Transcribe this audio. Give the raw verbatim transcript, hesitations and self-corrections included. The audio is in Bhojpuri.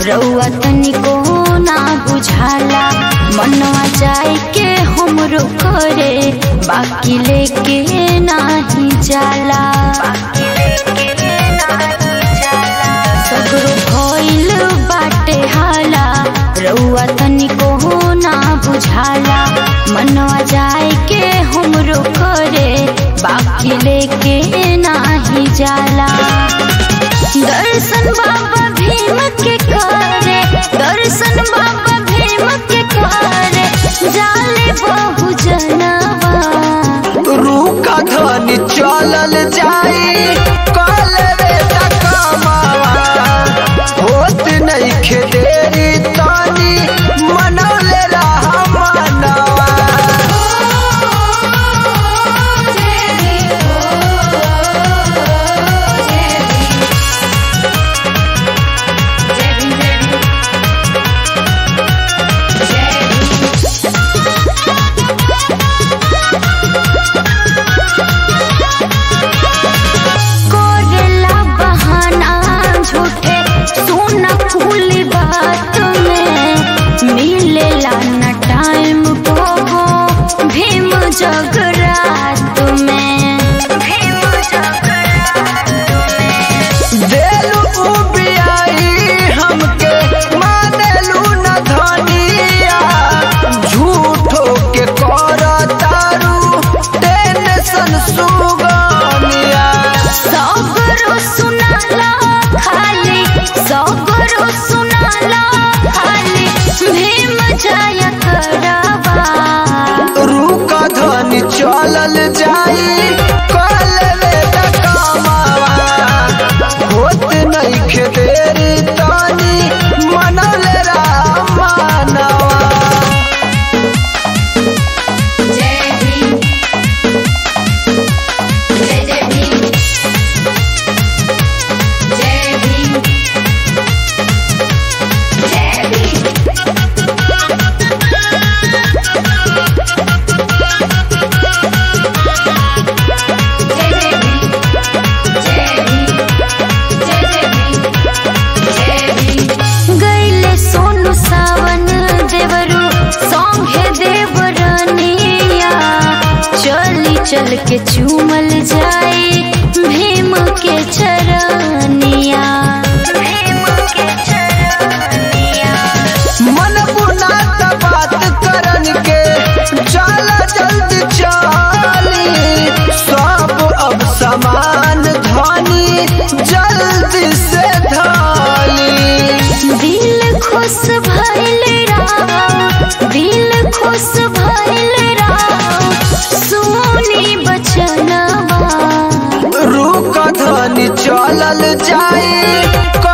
रउआ तनिको ना बुझाला। मनवा जाए के हमरो करे बाकी लेके नाही जाला। सगरो भइल बाटे हाला रउआ तनिको ना बुझाला। मनवा जाए के हमरो करे बाकी लेके नाही जाला। दर्शन बाबा भीम के करे दर्शन बाबा भीम के करे जाले बहु जनवा। रूका धनी चलल जाई कल रे तकमावा होत नइखे देरी तनी मनौले रहा मनवा। जगरात में देलू बियाई हमके मानेलू न धनिया झूठो के कर तारू टेंशन सुगनिया। सगरो सुनाला खाली सगरो सुनाला खाली भीम जाया करवा। रूका धनी चलल जाई कल रे तकमावा होत नइखे देरी तनी मनौले रहा मनवा। जय भीम जय जय भीम जय भीम जय भीम। गईले सोनू सावन देवरू सौंगे देवरनिया चली चल के चूमल जाए भीम के चरनिया। भीम के चरनिया मन बुना त बात करन के चल जल्दी चली सब अब समान धनी जल्दी से धाली। दिल खुश भइल राव दिल खुश भइल राव सुनी बचनवा। रूका धनी चलल जाई